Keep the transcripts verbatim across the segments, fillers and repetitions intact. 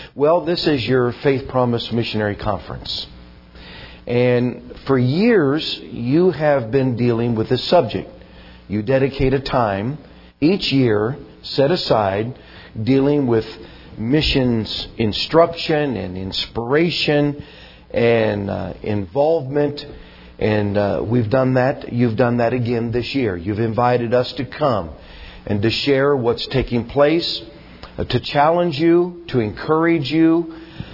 Well, this is your Faith Promise Missionary Conference. And for years, you have been dealing with this subject. You dedicate a time each year set aside dealing with missions instruction and inspiration and uh, involvement. And uh, we've done that. You've done that again this year. You've invited us to come and to share what's taking place, uh, to challenge you, to encourage you,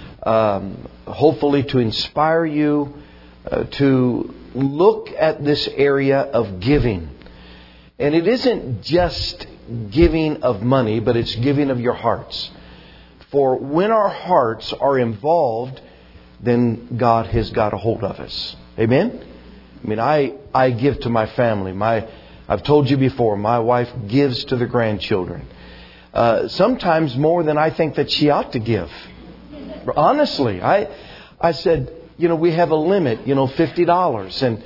um, hopefully to inspire you, uh, to look at this area of giving. And it isn't just giving of money, but it's giving of your hearts. For when our hearts are involved, then God has got a hold of us. Amen? I mean, I, I give to my family. My, I've told you before, my wife gives to the grandchildren. Uh, sometimes more than I think that she ought to give. Honestly, I, I said, you know, we have a limit, you know, fifty dollars. And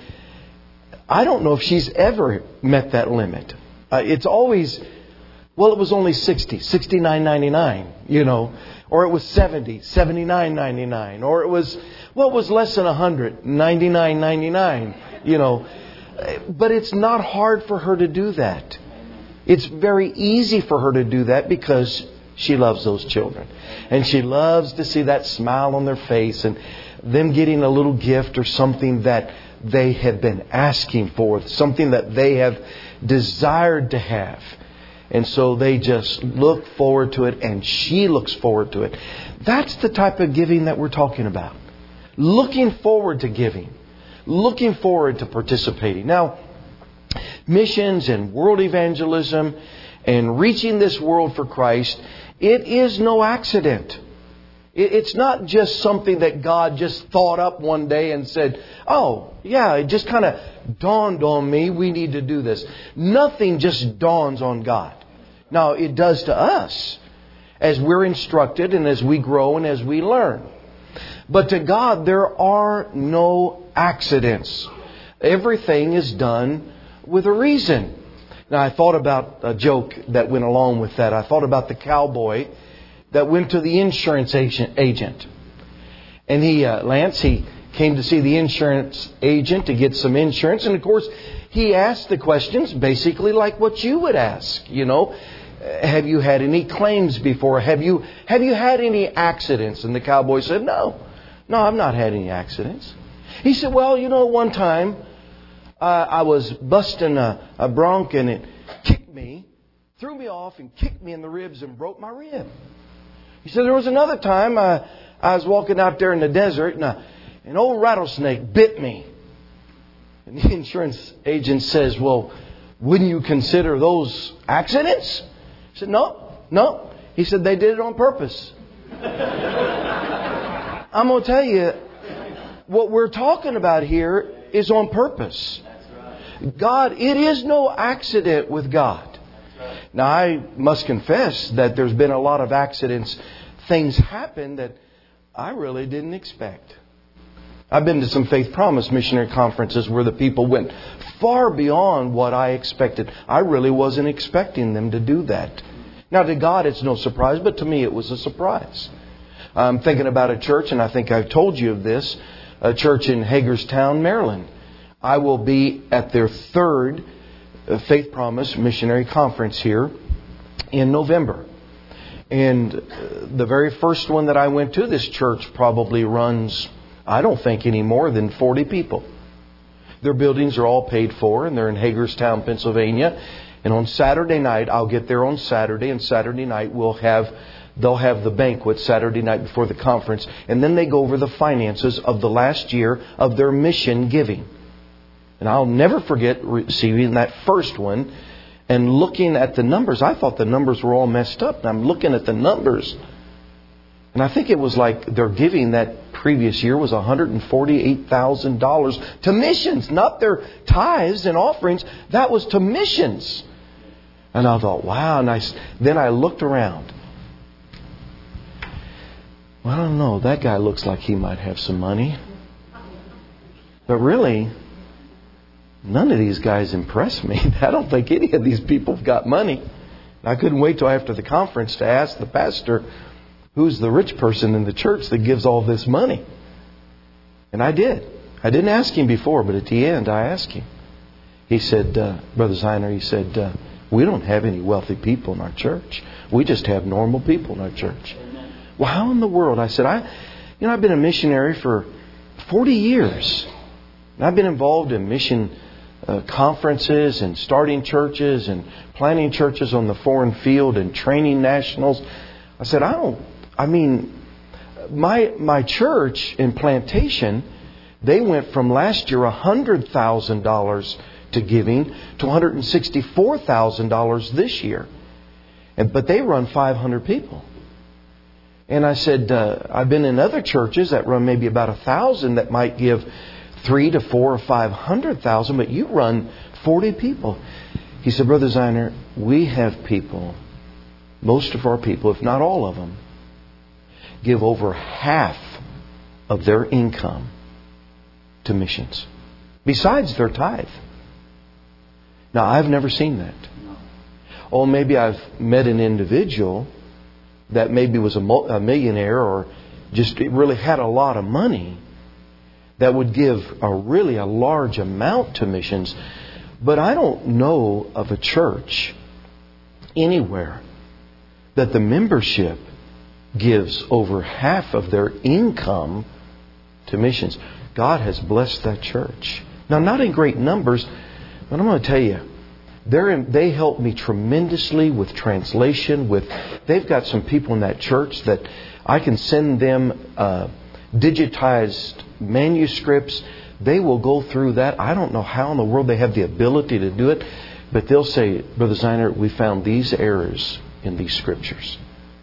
I don't know if she's ever met that limit. Uh, it's always, well, it was only sixty, sixty-nine ninety-nine, you know, or it was seventy, seventy-nine ninety-nine, or it was, well, it was less than one hundred, ninety-nine ninety-nine, you know. But it's not hard for her to do that. It's very easy for her to do that because she loves those children. And she loves to see that smile on their face and them getting a little gift or something that they have been asking for, something that they have desired to have. And so they just look forward to it, and she looks forward to it. That's the type of giving that we're talking about. Looking forward to giving. Looking forward to participating. Now, missions and world evangelism and reaching this world for Christ, it is no accident. It's not just something that God just thought up one day and said, oh, yeah, it just kind of dawned on me, we need to do this. Nothing just dawns on God. Now, it does to us as we're instructed and as we grow and as we learn. But to God, there are no accidents. Everything is done with a reason. Now, I thought about a joke that went along with that. I thought about the cowboy that went to the insurance agent. agent. And he, uh, Lance, he came to see the insurance agent to get some insurance. And of course, he asked the questions basically like what you would ask. You know, have you had any claims before? Have you have you had any accidents? And the cowboy said, no, no, I've not had any accidents. He said, well, you know, one time uh, I was busting a, a bronc and it kicked me, threw me off and kicked me in the ribs and broke my rib. He said, there was another time I, I was walking out there in the desert and a, an old rattlesnake bit me. And the insurance agent says, well, wouldn't you consider those accidents? He said, no, no. He said, they did it on purpose. I'm going to tell you, what we're talking about here is on purpose. God, it is no accident with God. Now, I must confess that there's been a lot of accidents. Things happen that I really didn't expect. I've been to some Faith Promise missionary conferences where the people went far beyond what I expected. I really wasn't expecting them to do that. Now, to God, it's no surprise, but to me, it was a surprise. I'm thinking about a church, and I think I've told you of this, a church in Hagerstown, Maryland. I will be at their third Faith Promise Missionary Conference here in November. And the very first one that I went to, this church probably runs, I don't think, any more than forty people. Their buildings are all paid for, and they're in Hagerstown, Pennsylvania. And on Saturday night, I'll get there on Saturday, and Saturday night we'll have, they'll have the banquet Saturday night before the conference. And then they go over the finances of the last year of their mission giving. And I'll never forget receiving that first one and looking at the numbers. I thought the numbers were all messed up. And I'm looking at the numbers. And I think it was like their giving that previous year was one hundred forty-eight thousand dollars to missions. Not their tithes and offerings. That was to missions. And I thought, wow. And I, then I looked around. Well, I don't know. That guy looks like he might have some money. But really, none of these guys impress me. I don't think any of these people have got money. I couldn't wait till after the conference to ask the pastor, who's the rich person in the church that gives all this money? And I did. I didn't ask him before, but at the end I asked him. He said, uh, Brother Zeiner, he said, uh, we don't have any wealthy people in our church. We just have normal people in our church. Well, how in the world? I said, I, you know, I've been a missionary for forty years. And I've been involved in mission uh, conferences and starting churches and planting churches on the foreign field and training nationals. I said, I don't, I mean, my my church in Plantation, they went from last year one hundred thousand dollars to giving to one hundred sixty-four thousand dollars this year. And, but they run five hundred people. And I said, uh, I've been in other churches that run maybe about a thousand that might give three to four or five hundred thousand, but you run forty people. He said, Brother Zeiner, we have people, most of our people, if not all of them, give over half of their income to missions, besides their tithe. Now, I've never seen that. Or maybe I've met an individual that maybe was a millionaire or just really had a lot of money that would give a really a large amount to missions. But I don't know of a church anywhere that the membership gives over half of their income to missions. God has blessed that church. Now, not in great numbers, but I'm going to tell you, they're in, they help me tremendously with translation. With they've got some people in that church that I can send them uh, digitized manuscripts. They will go through that. I don't know how in the world they have the ability to do it, but they'll say, Brother Zeiner, we found these errors in these scriptures.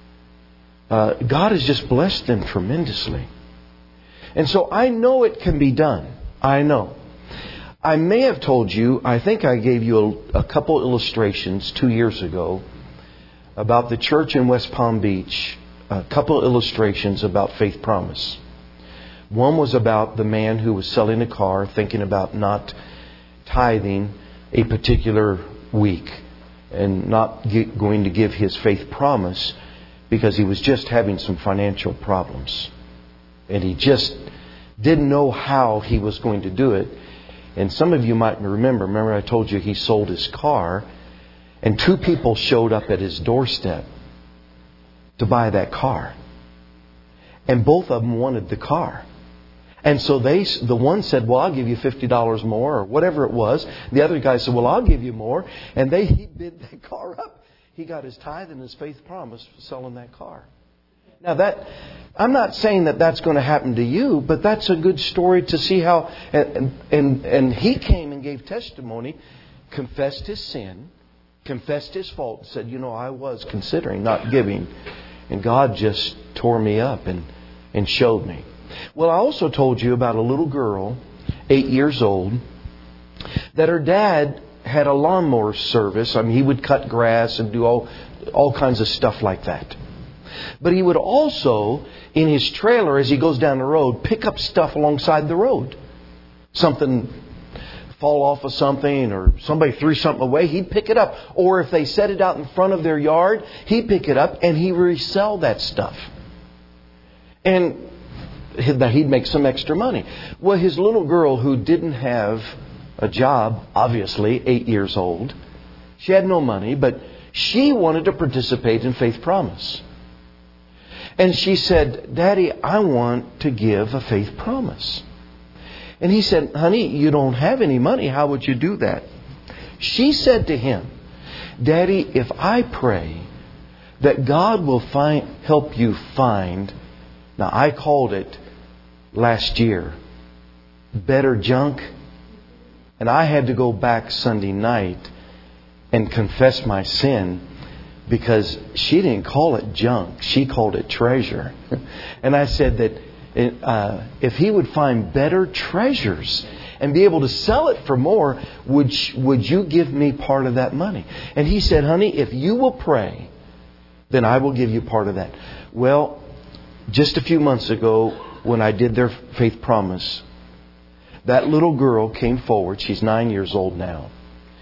Uh, God has just blessed them tremendously. And so I know it can be done. I know. I may have told you, I think I gave you a, a couple illustrations two years ago about the church in West Palm Beach. A couple illustrations about faith promise. One was about the man who was selling a car, thinking about not tithing a particular week and not get, going to give his faith promise because he was just having some financial problems. And he just didn't know how he was going to do it. And some of you might remember, remember I told you he sold his car and two people showed up at his doorstep to buy that car. And both of them wanted the car. And so they, the one said, well, I'll give you fifty dollars more or whatever it was. The other guy said, well, I'll give you more. And they he bid that car up. He got his tithe and his faith promise for selling that car. Now that, I'm not saying that that's going to happen to you, but that's a good story to see how, and, and, and he came and gave testimony, confessed his sin, confessed his fault, and said, you know, I was considering not giving, and God just tore me up and, and showed me. Well, I also told you about a little girl, eight years old, that her dad had a lawnmower service. I mean, he would cut grass and do all, all kinds of stuff like that. But he would also, in his trailer, as he goes down the road, pick up stuff alongside the road. Something fall off of something or somebody threw something away, he'd pick it up. Or if they set it out in front of their yard, he'd pick it up and he'd resell that stuff. And he'd make some extra money. Well, his little girl who didn't have a job, obviously, eight years old, she had no money, but she wanted to participate in Faith Promise. And she said, Daddy, I want to give a faith promise. And he said, honey, you don't have any money. How would you do that? She said to him, Daddy, if I pray that God will find, help you find, now I called it last year, better junk. And I had to go back Sunday night and confess my sin. Because she didn't call it junk. She called it treasure. And I said that uh, if he would find better treasures and be able to sell it for more, would, would you give me part of that money? And he said, honey, if you will pray, then I will give you part of that. Well, just a few months ago, when I did their faith promise, that little girl came forward. She's nine years old now.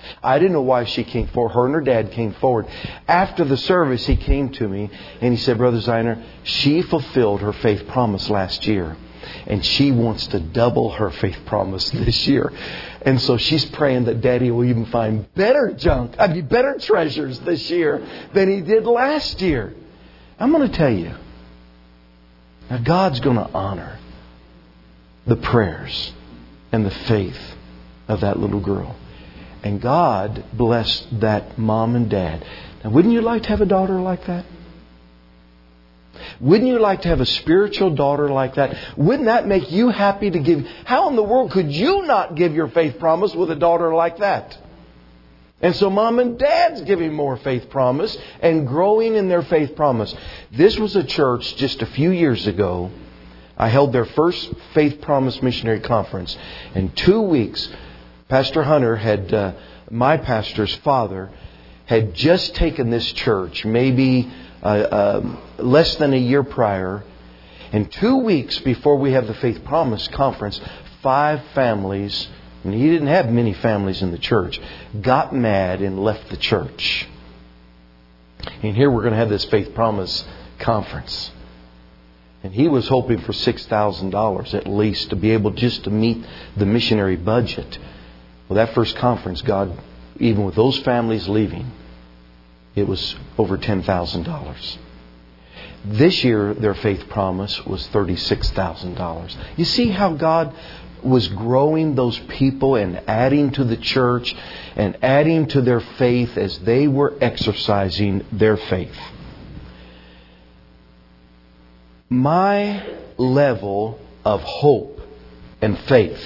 I didn't know why she came forward. Her and her dad came forward. After the service, he came to me and he said, Brother Zeiner, she fulfilled her faith promise last year. And she wants to double her faith promise this year. And so she's praying that Daddy will even find better junk, I mean better treasures this year than he did last year. I'm going to tell you, now God's going to honor the prayers and the faith of that little girl. And God blessed that mom and dad. Now, wouldn't you like to have a daughter like that? Wouldn't you like to have a spiritual daughter like that? Wouldn't that make you happy to give? How in the world could you not give your faith promise with a daughter like that? And so mom and dad's giving more faith promise and growing in their faith promise. This was a church just a few years ago. I held their first Faith Promise Missionary Conference. In two weeks, Pastor Hunter had, uh, my pastor's father, had just taken this church, maybe uh, uh, less than a year prior. And two weeks before we have the Faith Promise Conference, five families, and he didn't have many families in the church, got mad and left the church. And here we're going to have this Faith Promise Conference. And he was hoping for six thousand dollars at least to be able just to meet the missionary budget. Well, that first conference, God, even with those families leaving, it was over ten thousand dollars. This year, their faith promise was thirty-six thousand dollars. You see how God was growing those people and adding to the church and adding to their faith as they were exercising their faith. My level of hope and faith,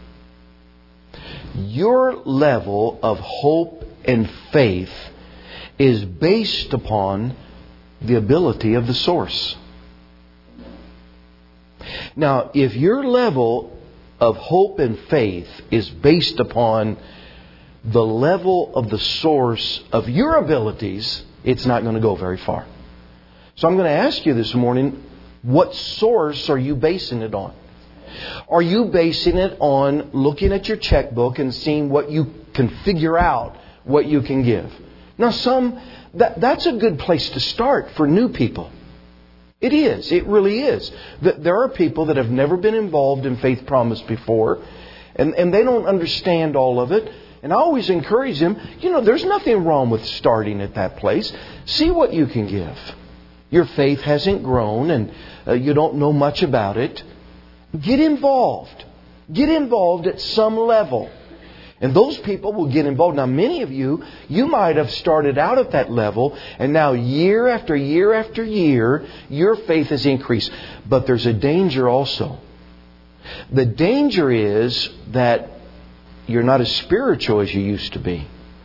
your level of hope and faith is based upon the ability of the source. Now, if your level of hope and faith is based upon the level of the source of your abilities, it's not going to go very far. So I'm going to ask you this morning, what source are you basing it on? Are you basing it on looking at your checkbook and seeing what you can figure out, what you can give? Now, some that that's a good place to start for new people. It is. It really is. There are people that have never been involved in Faith Promise before, and, and they don't understand all of it. And I always encourage them, you know, there's nothing wrong with starting at that place. See what you can give. Your faith hasn't grown and uh, you don't know much about it. Get involved. Get involved at some level. And those people will get involved. Now, many of you, you might have started out at that level, and now year after year after year, your faith has increased. But there's a danger also. The danger is that you're not as spiritual as you used to be.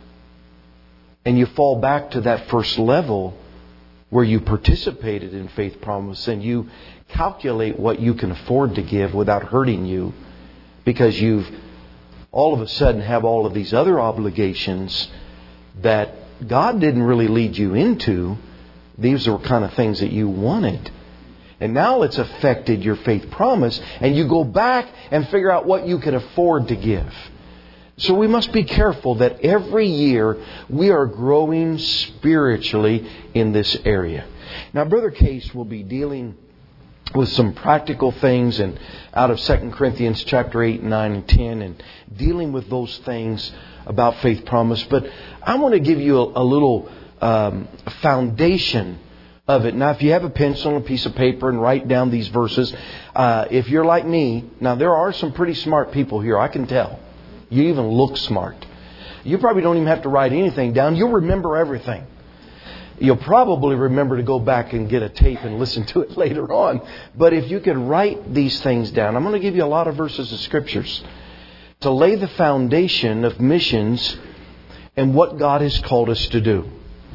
And you fall back to that first level where you participated in Faith Promise and you calculate what you can afford to give without hurting you, because you've all of a sudden have all of these other obligations that God didn't really lead you into. These are kind of things that you wanted. And now it's affected your faith promise, and you go back and figure out what you can afford to give. So we must be careful that every year we are growing spiritually in this area. Now, Brother Case will be dealing with some practical things and out of Second Corinthians chapter eight, nine, and ten, and dealing with those things about faith promise. But I want to give you a, a little um, foundation of it. Now, if you have a pencil and a piece of paper and write down these verses, uh, if you're like me, now there are some pretty smart people here, I can tell. You even look smart. You probably don't even have to write anything down. You'll remember everything. You'll probably remember to go back and get a tape and listen to it later on. But if you could write these things down, I'm going to give you a lot of verses of Scriptures to lay the foundation of missions and what God has called us to do.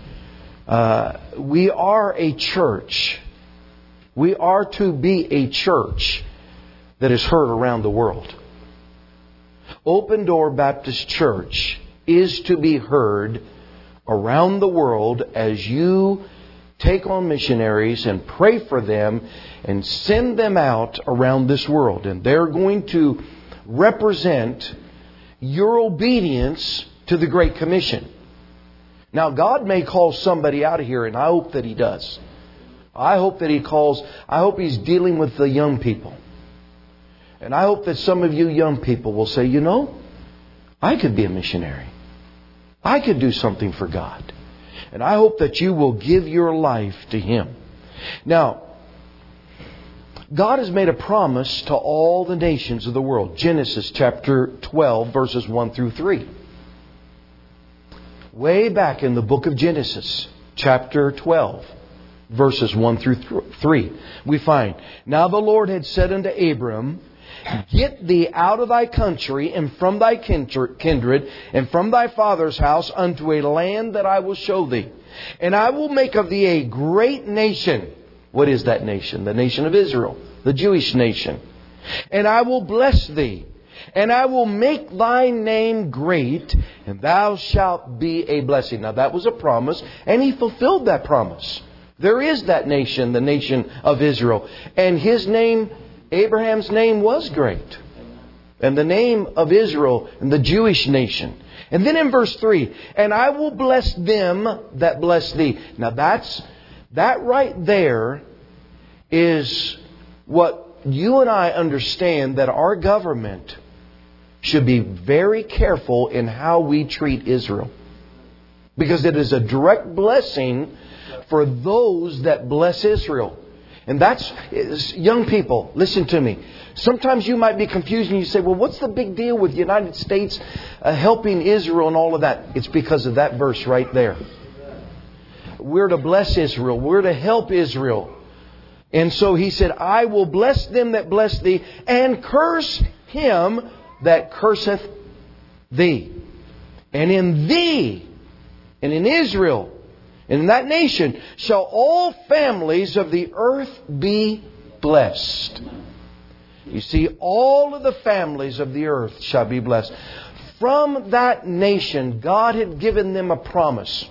Uh, we are a church. We are to be a church that is heard around the world. Open Door Baptist Church is to be heard around the world as you take on missionaries and pray for them and send them out around this world. And they're going to represent your obedience to the Great Commission. Now, God may call somebody out of here, and I hope that He does. I hope that He calls, I hope He's dealing with the young people. And I hope that some of you young people will say, you know, I could be a missionary. I could do something for God. And I hope that you will give your life to Him. Now, God has made a promise to all the nations of the world. Genesis chapter twelve, verses one through three. Way back in the book of Genesis, chapter twelve, verses one through three, we find, Now the Lord had said unto Abram, Get thee out of thy country and from thy kindred and from thy father's house unto a land that I will show thee. And I will make of thee a great nation. What is that nation? The nation of Israel, the Jewish nation. And I will bless thee. And I will make thy name great, and thou shalt be a blessing. Now that was a promise, and He fulfilled that promise. There is that nation, the nation of Israel. And his name, Abraham's name, was great. And the name of Israel and the Jewish nation. And then in verse three, And I will bless them that bless thee. Now that's, that right there is what you and I understand, that our government should be very careful in how we treat Israel. Because it is a direct blessing for those that bless Israel. And that's, young people, listen to me. Sometimes you might be confused and you say, well, what's the big deal with the United States uh, helping Israel and all of that? It's because of that verse right there. We're to bless Israel. We're to help Israel. And so He said, I will bless them that bless thee, and curse him that curseth thee. And in thee, and in Israel, and in that nation, shall all families of the earth be blessed. You see, all of the families of the earth shall be blessed. From that nation, God had given them a promise.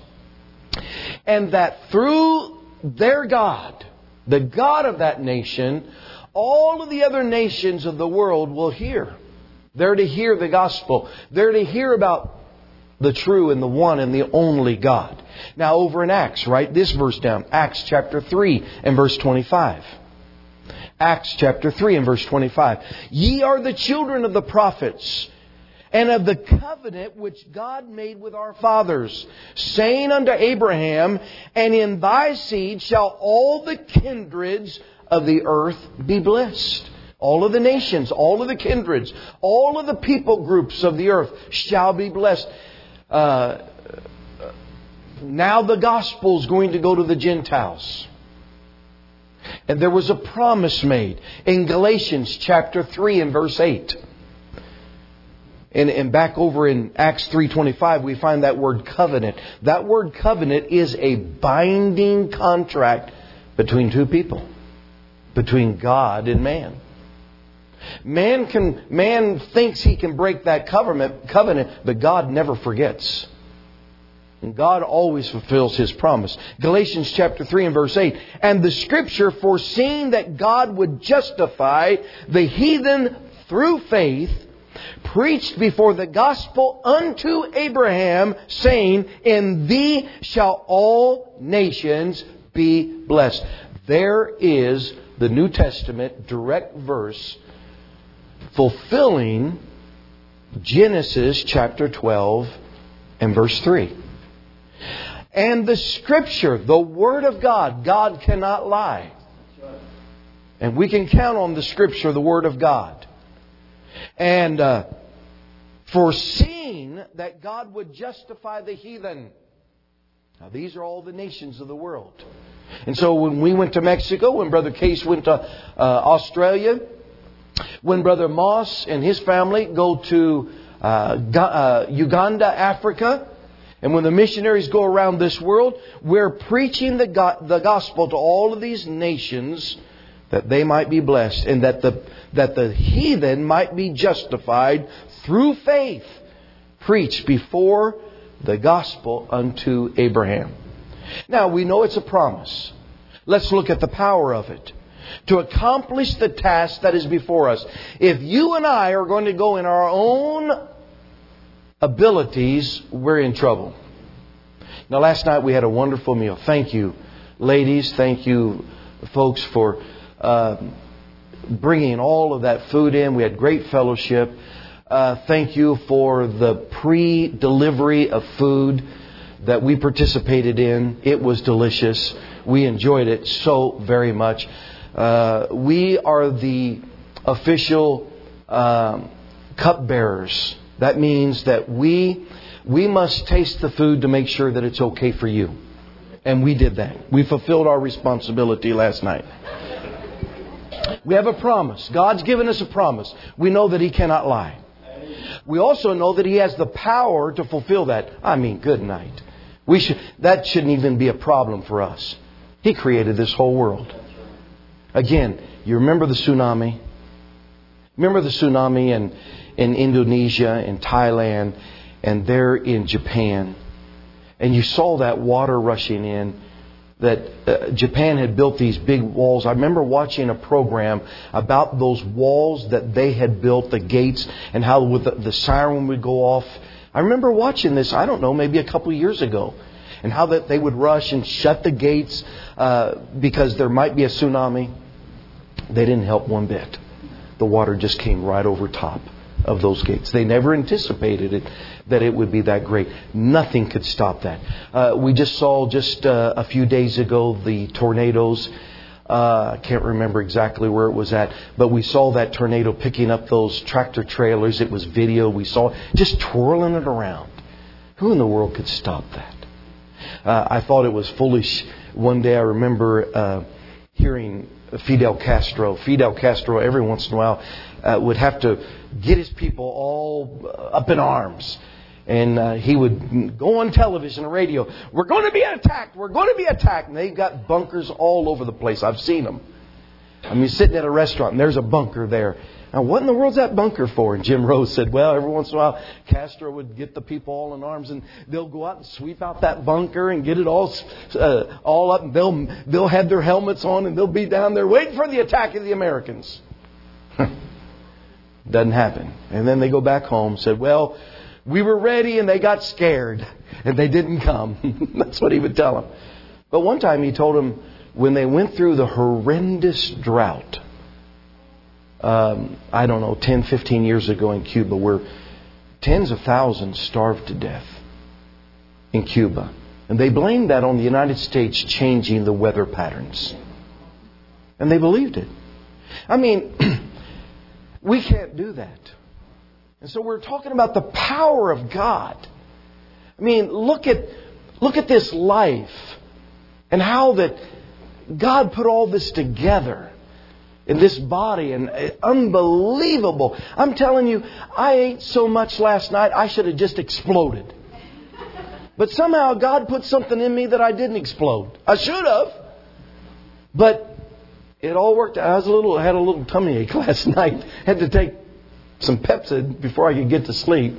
And that through their God, the God of that nation, all of the other nations of the world will hear. They're to hear the gospel. They're to hear about the true and the one and the only God. Now over in Acts, write this verse down. Acts chapter three and verse twenty-five. Acts chapter three and verse twenty-five. Ye are the children of the prophets, and of the covenant which God made with our fathers, saying unto Abraham, And in thy seed shall all the kindreds of the earth be blessed. All of the nations, all of the kindreds, all of the people groups of the earth shall be blessed. Uh, now the gospel is going to go to the Gentiles. And there was a promise made in Galatians chapter three and verse eight. And, and back over in Acts three twenty-five, we find that word covenant. That word covenant is a binding contract between two people. Between God and man. Man can, man thinks he can break that covenant, covenant, but God never forgets. And God always fulfills His promise. Galatians chapter three and verse eight. And the Scripture, foreseeing that God would justify the heathen through faith, preached before the gospel unto Abraham, saying, In thee shall all nations be blessed. There is the New Testament direct verse fulfilling Genesis chapter twelve and verse three. And the Scripture, the Word of God, God cannot lie. And we can count on the Scripture, the Word of God. And uh, foreseeing that God would justify the heathen. Now these are all the nations of the world. And so when we went to Mexico, when Brother Case went to uh, Australia, when Brother Moss and his family go to uh, uh, Uganda, Africa, and when the missionaries go around this world, we're preaching the, go- the gospel to all of these nations, that they might be blessed, and that the that the heathen might be justified through faith, preached before the gospel unto Abraham. Now we know it's a promise. Let's look at the power of it. To accomplish the task that is before us. If you and I are going to go in our own abilities, we're in trouble. Now, last night we had a wonderful meal. Thank you, ladies. Thank you, folks, for uh, bringing all of that food in. We had great fellowship. Uh, thank you for the pre-delivery of food that we participated in. It was delicious. We enjoyed it so very much. Uh, we are the official um, cupbearers. That means that we we must taste the food to make sure that it's okay for you. And we did that. We fulfilled our responsibility last night. We have a promise. God's given us a promise. We know that He cannot lie. We also know that He has the power to fulfill that. I mean, good night. We should, that shouldn't even be a problem for us. He created this whole world. Again, you remember the tsunami? Remember the tsunami in, in Indonesia, in Thailand, and there in Japan? And you saw that water rushing in. That uh, Japan had built these big walls. I remember watching a program about those walls that they had built, the gates, and how with the, the siren would go off. I remember watching this, I don't know, maybe a couple of years ago. And how that they would rush and shut the gates uh, because there might be a tsunami. They didn't help one bit. The water just came right over top of those gates. They never anticipated it, that it would be that great. Nothing could stop that. Uh, we just saw just uh, a few days ago the tornadoes. Uh, I can't remember exactly where it was at, but we saw that tornado picking up those tractor trailers. It was video. We saw it just twirling it around. Who in the world could stop that? Uh, I thought it was foolish. One day I remember uh, hearing Fidel Castro. Fidel Castro every once in a while uh, would have to get his people all up in arms. And uh, he would go on television and radio. We're going to be attacked. We're going to be attacked. And they've got bunkers all over the place. I've seen them. I mean, sitting at a restaurant and there's a bunker there. Now, what in the world's that bunker for? And Jim Rose said, well, every once in a while, Castro would get the people all in arms and they'll go out and sweep out that bunker and get it all uh, all up. And they'll, they'll have their helmets on and they'll be down there waiting for the attack of the Americans. Doesn't happen. And then they go back home and said, well, we were ready and they got scared and they didn't come. That's what he would tell them. But one time he told them when they went through the horrendous drought, um, I don't know, ten, fifteen years ago in Cuba, where tens of thousands starved to death in Cuba. And they blamed that on the United States changing the weather patterns. And they believed it. I mean, we can't do that. And so we're talking about the power of God. I mean, look at look at this life and how that God put all this together in this body, and unbelievable. I'm telling you, I ate so much last night I should have just exploded. But somehow God put something in me that I didn't explode. I should have. But it all worked out. I was a little I had a little tummy ache last night. Had to take some Pepsid before I could get to sleep.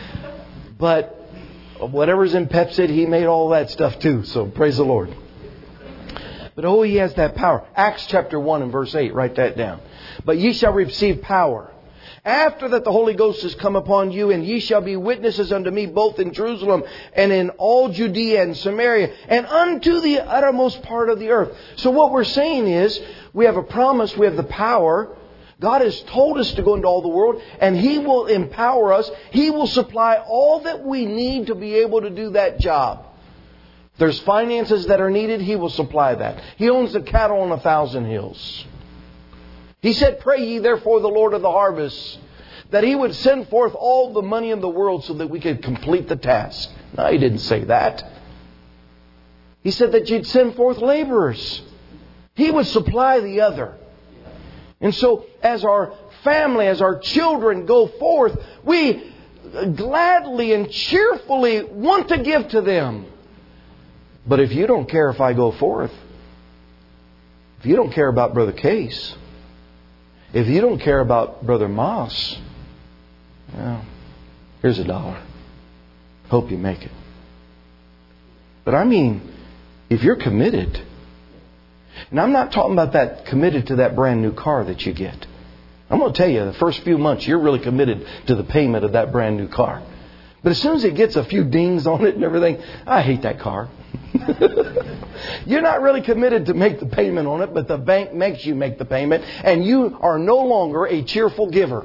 But whatever's in Pepsid, He made all that stuff too. So praise the Lord. But oh, He has that power. Acts chapter one and verse eight. Write that down. But ye shall receive power after that the Holy Ghost has come upon you, and ye shall be witnesses unto me both in Jerusalem and in all Judea and Samaria and unto the uttermost part of the earth. So what we're saying is we have a promise. We have the power. God has told us to go into all the world, and He will empower us. He will supply all that we need to be able to do that job. If there's finances that are needed, He will supply that. He owns the cattle on a thousand hills. He said, pray ye therefore the Lord of the harvest, that He would send forth all the money in the world so that we could complete the task. No, He didn't say that. He said that you'd send forth laborers. He would supply the other. And so as our family, as our children go forth, we gladly and cheerfully want to give to them. But if you don't care if I go forth, if you don't care about Brother Case, if you don't care about Brother Moss, well, here's a dollar. Hope you make it. But I mean, if you're committed, and I'm not talking about that committed to that brand new car that you get. I'm going to tell you, the first few months, you're really committed to the payment of that brand new car. But as soon as it gets a few dings on it and everything, I hate that car. You're not really committed to make the payment on it, but the bank makes you make the payment, and you are no longer a cheerful giver.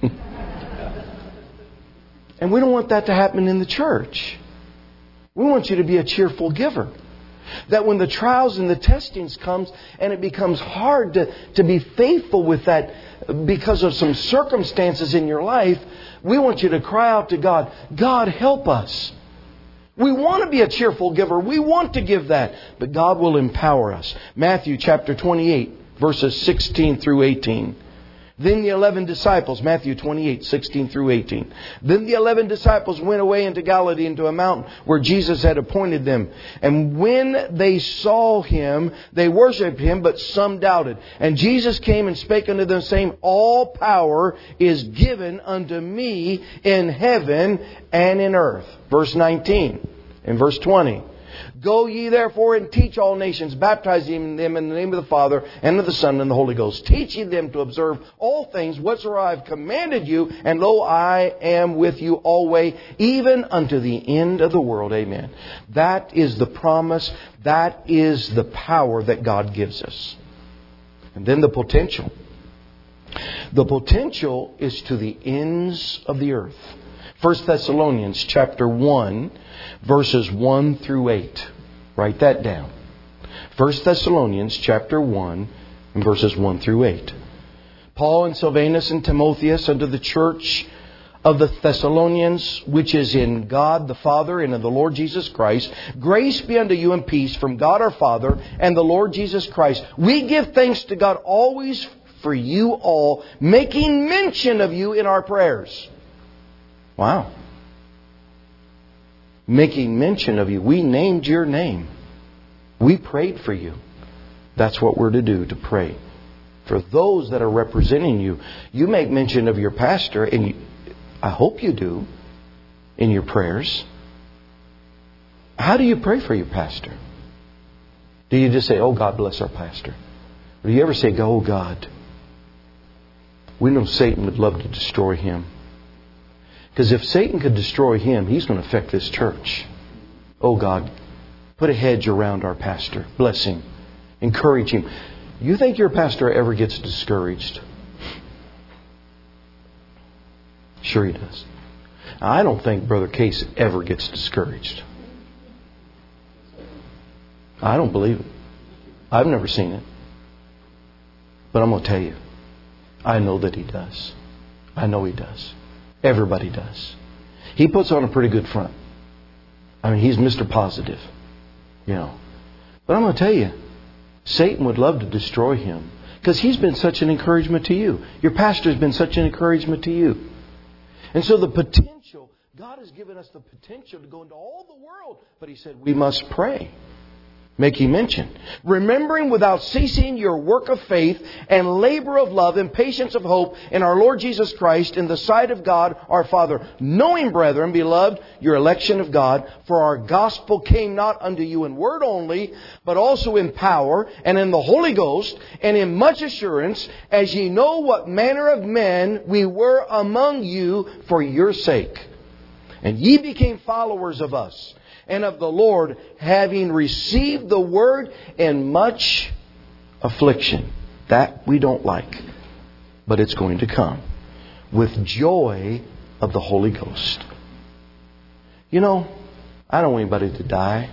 And we don't want that to happen in the church. We want you to be a cheerful giver. That when the trials and the testings comes and it becomes hard to, to be faithful with that because of some circumstances in your life, we want you to cry out to God, God, help us. We want to be a cheerful giver. We want to give that. But God will empower us. Matthew chapter twenty-eight, verses sixteen through eighteen. Then the eleven disciples, Matthew twenty-eight, sixteen through eighteen. Then the eleven disciples went away into Galilee, into a mountain where Jesus had appointed them. And when they saw Him, they worshipped Him, but some doubted. And Jesus came and spake unto them, saying, All power is given unto me in heaven and in earth. Verse nineteen and verse twenty. Go ye therefore and teach all nations, baptizing them in the name of the Father and of the Son and the Holy Ghost, teaching them to observe all things whatsoever I have commanded you, and lo, I am with you always, even unto the end of the world. Amen. That is the promise. That is the power that God gives us. And then the potential. The potential is to the ends of the earth. First Thessalonians chapter one, verses one through eight. Write that down. First Thessalonians chapter one, and verses one through eight. Paul and Silvanus and Timotheus unto the church of the Thessalonians, which is in God the Father and in the Lord Jesus Christ, grace be unto you and peace from God our Father and the Lord Jesus Christ. We give thanks to God always for you all, making mention of you in our prayers. Wow. Making mention of you. We named your name. We prayed for you. That's what we're to do, to pray. For those that are representing you, you make mention of your pastor, and you, I hope you do, in your prayers. How do you pray for your pastor? Do you just say, oh, God bless our pastor? Or do you ever say, oh, God, we know Satan would love to destroy him. Because if Satan could destroy him, he's going to affect this church. Oh God, put a hedge around our pastor. Bless him. Encourage him. You think your pastor ever gets discouraged? Sure he does. I don't think Brother Case ever gets discouraged. I don't believe it. I've never seen it. But I'm going to tell you, I know that he does. I know he does. Everybody does. He puts on a pretty good front. I mean, he's Mister Positive. You know. But I'm going to tell you, Satan would love to destroy him. Because he's been such an encouragement to you. Your pastor has been such an encouragement to you. And so the potential, God has given us the potential to go into all the world. But He said we must pray. Making mention. Remembering without ceasing your work of faith and labor of love and patience of hope in our Lord Jesus Christ in the sight of God our Father. Knowing, brethren, beloved, your election of God, for our gospel came not unto you in word only, but also in power and in the Holy Ghost and in much assurance, as ye know what manner of men we were among you for your sake. And ye became followers of us and of the Lord, having received the word in much affliction. That we don't like. But it's going to come. With joy of the Holy Ghost. You know, I don't want anybody to die.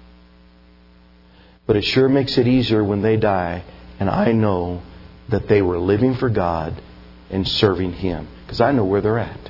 But it sure makes it easier when they die. And I know that they were living for God and serving Him. Because I know where they're at.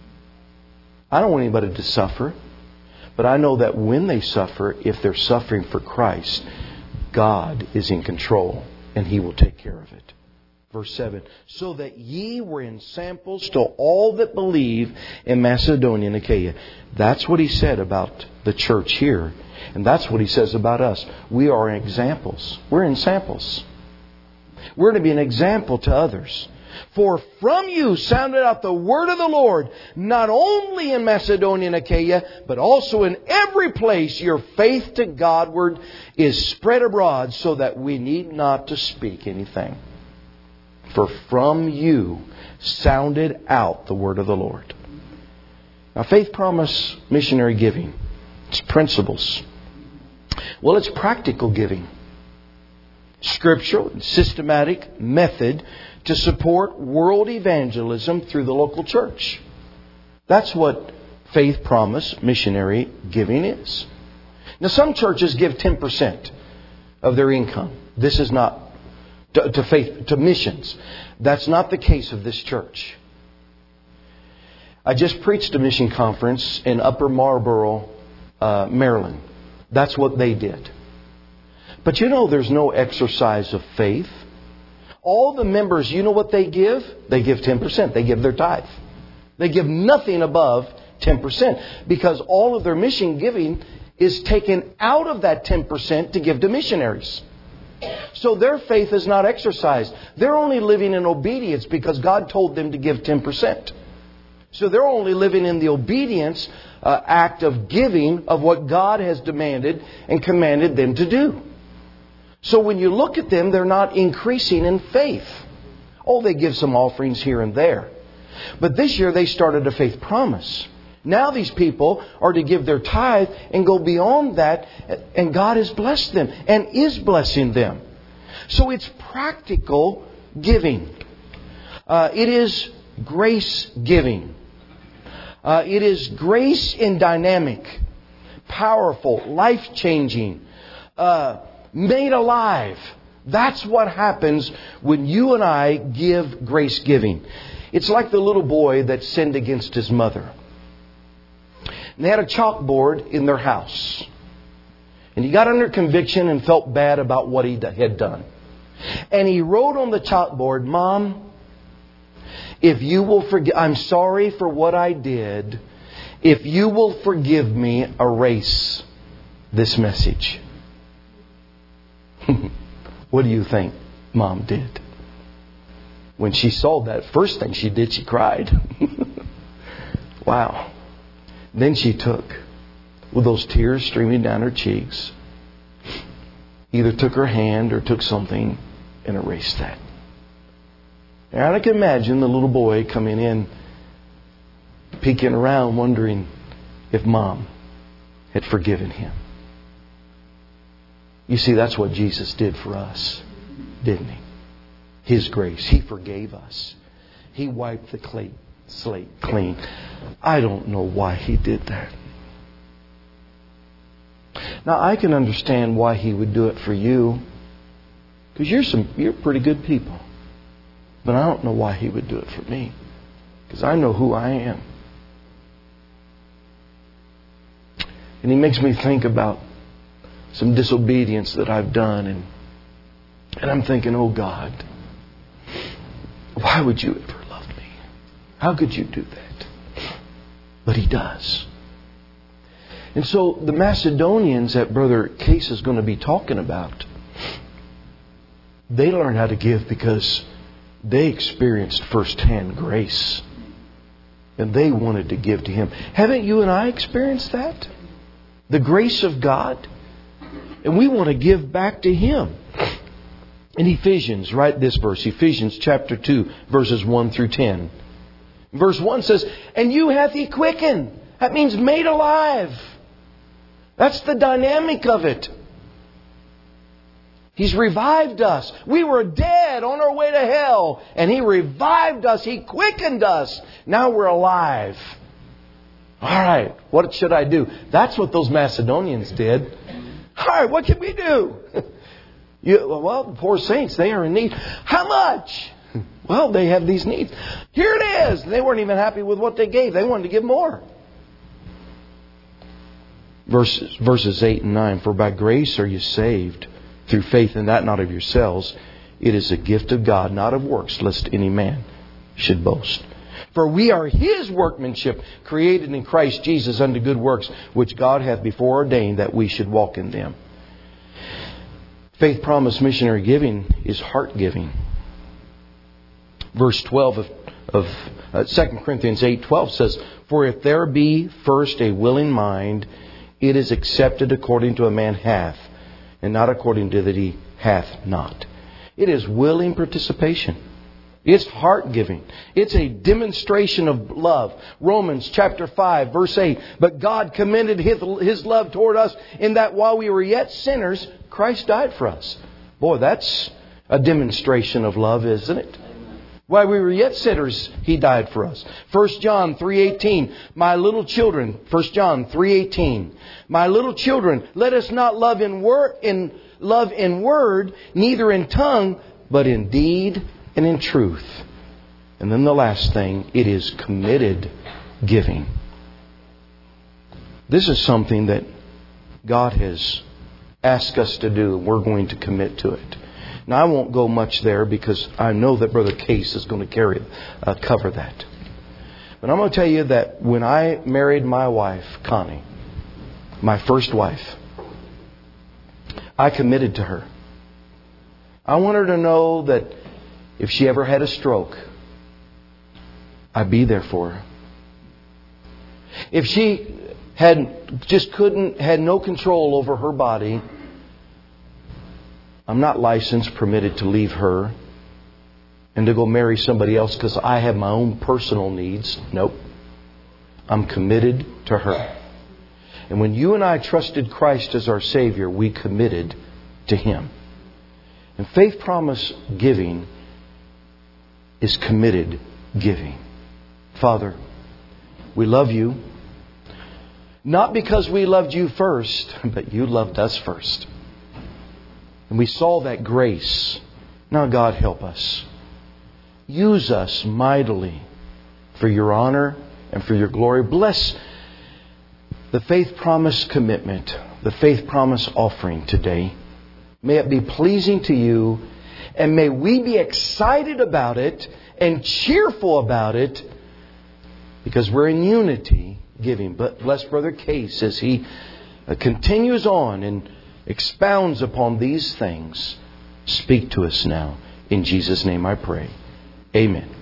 I don't want anybody to suffer. But I know that when they suffer, if they're suffering for Christ, God is in control and He will take care of it. Verse seven. So that ye were in samples to all that believe in Macedonia and Achaia. That's what He said about the church here. And that's what He says about us. We are examples. We're in samples. We're to be an example to others. For from you sounded out the word of the Lord, not only in Macedonia and Achaia, but also in every place your faith to Godward is spread abroad, so that we need not to speak anything. For from you sounded out the word of the Lord. Now, faith promise missionary giving. It's principles. Well, it's practical giving. Scriptural and systematic method to support world evangelism through the local church. That's what faith promise missionary giving is. Now, some churches give ten percent of their income. This is not to, to faith, to missions. That's not the case of this church. I just preached a mission conference in Upper Marlboro, uh, Maryland. That's what they did. But you know, there's no exercise of faith. All the members, you know what they give? They give ten percent. They give their tithe. They give nothing above ten percent. Because all of their mission giving is taken out of that ten percent to give to missionaries. So their faith is not exercised. They're only living in obedience because God told them to give ten percent. So they're only living in the obedience uh, act of giving of what God has demanded and commanded them to do. So when you look at them, they're not increasing in faith. Oh, they give some offerings here and there. But this year they started a faith promise. Now these people are to give their tithe and go beyond that. And God has blessed them and is blessing them. So it's practical giving. Uh, it is grace giving. Uh, it is grace in dynamic, powerful, life-changing, uh, made alive. That's what happens when you and I give grace giving. It's like the little boy that sinned against his mother. And they had a chalkboard in their house. And he got under conviction and felt bad about what he had done. And he wrote on the chalkboard, "Mom, if you will forgive, I'm sorry for what I did. If you will forgive me, erase this message." What do you think Mom did? When she saw that, first thing she did, she cried. Wow. Then she took, with those tears streaming down her cheeks, either took her hand or took something and erased that. And I can imagine the little boy coming in, peeking around, wondering if Mom had forgiven him. You see, that's what Jesus did for us, didn't He? His grace. He forgave us. He wiped the clay, slate clean. I don't know why He did that. Now, I can understand why He would do it for you, because you're some you're pretty good people. But I don't know why He would do it for me, because I know who I am. And He makes me think about some disobedience that I've done, and and I'm thinking, oh God, why would you ever love me? How could you do that? But He does. And so the Macedonians that Brother Case is going to be talking about, they learned how to give because they experienced firsthand grace. And they wanted to give to Him. Haven't you and I experienced that? The grace of God. And we want to give back to Him. In Ephesians, write this verse. Ephesians chapter two, verses one through ten. Verse one says, "And you hath He quickened." That means made alive. That's the dynamic of it. He's revived us. We were dead on our way to hell. And He revived us. He quickened us. Now we're alive. All right, what should I do? That's what those Macedonians did. All right, what can we do? You, well, the poor saints, they are in need. How much? Well, they have these needs. Here it is. They weren't even happy with what they gave. They wanted to give more. Verses, verses eight and nine. "For by grace are you saved, through faith, and that not of yourselves. It is a gift of God, not of works, lest any man should boast. For we are His workmanship, created in Christ Jesus unto good works, which God hath before ordained that we should walk in them." Faith promise missionary giving is heart giving. Verse twelve of, of uh, Second Corinthians eight twelve says, "For if there be first a willing mind, it is accepted according to a man hath, and not according to that he hath not." It is willing participation. It's heart giving. It's a demonstration of love. Romans chapter five, verse eight. But God commended His love toward us in that while we were yet sinners, Christ died for us. Boy, that's a demonstration of love, isn't it? While we were yet sinners, He died for us. First John three eighteen. My little children, First John three eighteen. My little children, let us not love in word, in love in word, neither in tongue, but in deed and in truth. And then the last thing, it is committed giving. This is something that God has asked us to do, and we're going to commit to it. Now, I won't go much there because I know that Brother Case is going to carry, uh, cover that. But I'm going to tell you that when I married my wife, Connie, my first wife, I committed to her. I want her to know that if she ever had a stroke, I'd be there for her. If she had just couldn't, had no control over her body, I'm not licensed, permitted to leave her and to go marry somebody else because I have my own personal needs. Nope. I'm committed to her. And when you and I trusted Christ as our Savior, we committed to Him. And faith promise giving is committed giving. Father, we love You. Not because we loved You first, but You loved us first. And we saw that grace. Now, God, help us. Use us mightily for Your honor and for Your glory. Bless the faith promise commitment, the faith promise offering today. May it be pleasing to You, and may we be excited about it and cheerful about it because we're in unity giving. But bless Brother Case as he continues on and expounds upon these things. Speak to us now. In Jesus' name I pray. Amen.